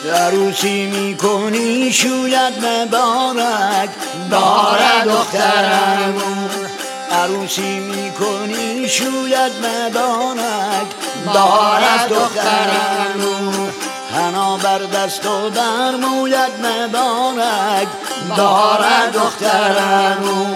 عروسی میکنی شوید مبارک بار دخترمون، عروسی میکنی شوید مبارک بار دخترمون، حنا بر دست و بر مویت مبارک بار دخترمون.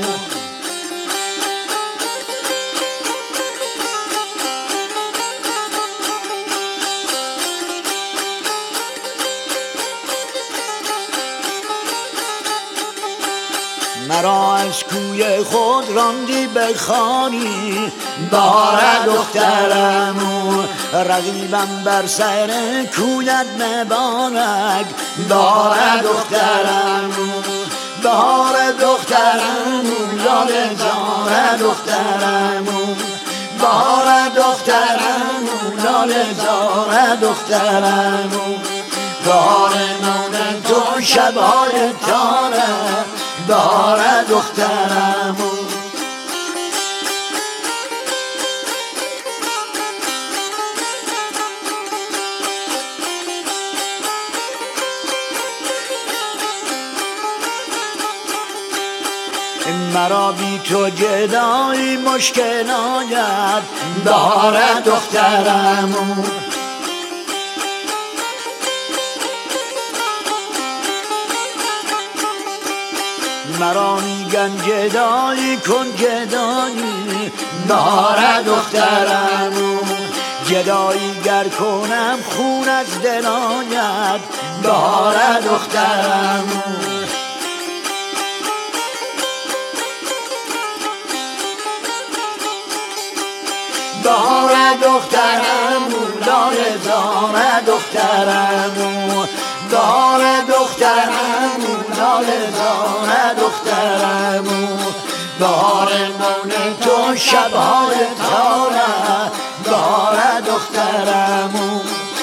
مرا از کوی خود راندی به خانی بار دخترمون، رقیبم بر سر کویت مبارک بار دخترمون، بار دخترمون لاله زار دخترمون، بار دخترمون لاله زار دخترمون، بار نون تو شبهای تاره بار دخترمون. مرا بی تو جدایی مشکل آید بار دخترمون، مرا میگن جدایی کن جدایی بار دخترمون، جدایی گر کنم خون از دل آید بار دخترمون. بار دخترمون لاله زار دخترمون، بار دخترمون لاله زار دخترمون، بار مون تو شبهای تاره بار دخترمون.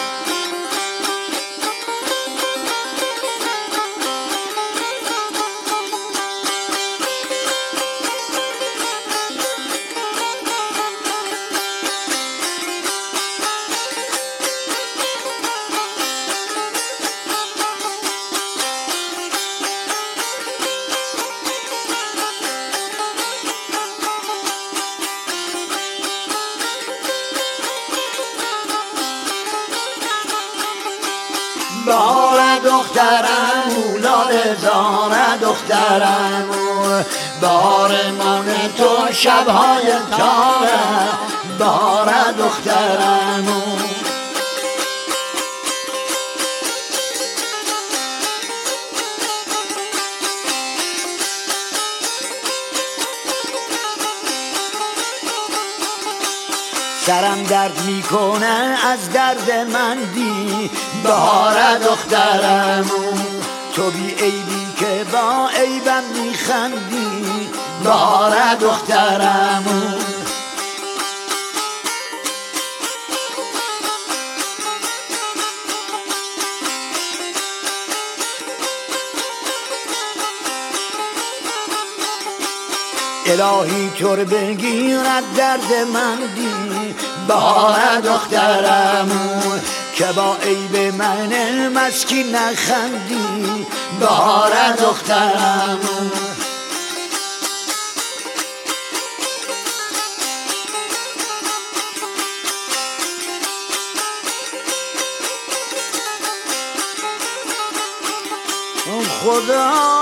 بار دخترمون لاله زار دخترمون، بار من تو شبهای تاره بار دخترمون. سرم درد میکنه از درد من دی بار دخترمون، تو بی عیبی که با عیبم میخندی بار دخترمون. الهی تو رو بگیرد درد من دی بار دخترمون، که با عیب من مسکین نخندی بار دخترمون. خدا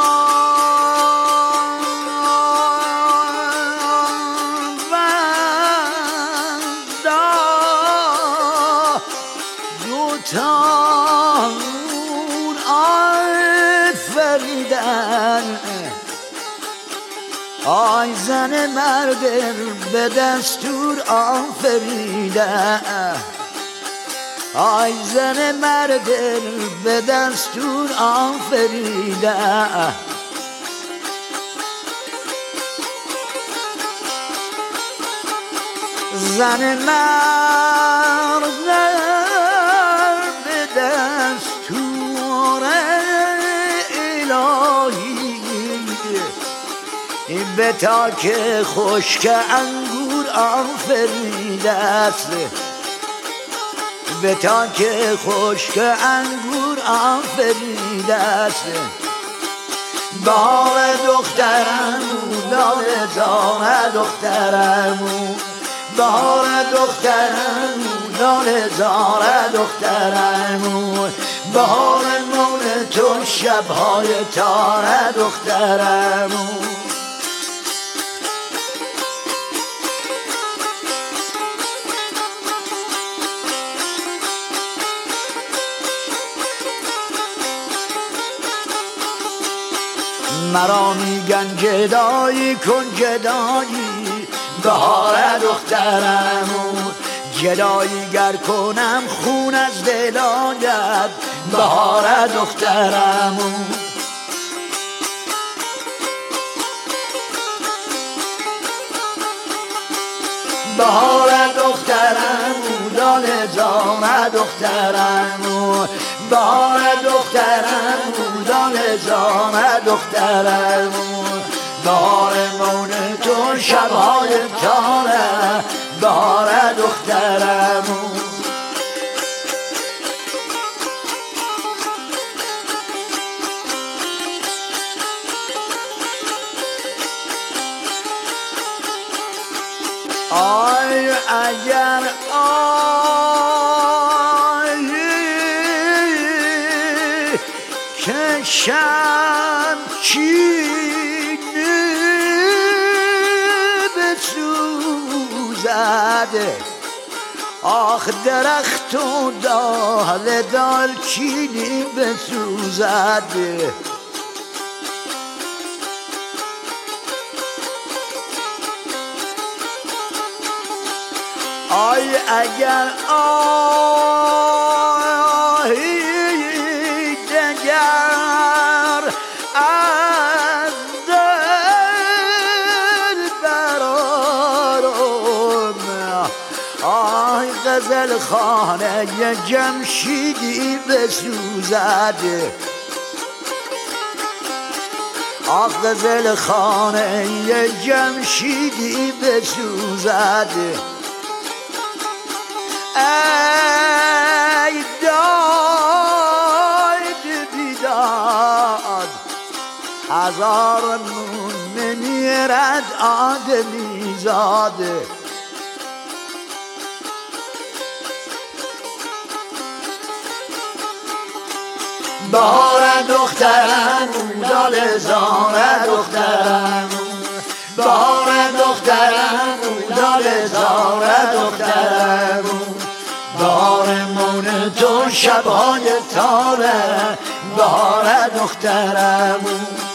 تانون آفریدن، آی زن مرد به دستور آفریدن، آی زن مرد به دستور آفریدن. زن مرد دستور الهی به تاک خشک انگور آفریده است، به تا که خشک انگور آفریده است بهار دخترمو لاله زار دخترمو بهار دخترمو لاله زار دخترمو بهار مول تو شبهای تار دخترمو مرا میگن گدایی کن گدایی بهار دخترمو گدایی گر کنم خون از دل آید بهار دخترمو بهار دخترمو لاله زار دخترمو بهار دخترمو لاله زار دخترمو بهار مون تو شبهای تاره بهار دخترمو آی اگر کشم چینه بسوزد آخ درخت و دال دالچینی بسوزد آی اگر دگر از دل برارم آی غزل خانه جمشیدی بسوزد آخ غزل خانه جمشیدی بسوزد ای داید بیداد هزار نون نمیرد آدمی زاده بهار دخترمو لاله زار دخترمو بهار دخترمو لاله زار دخترمو بهار مون تو شبهای تاره بهار دخترمو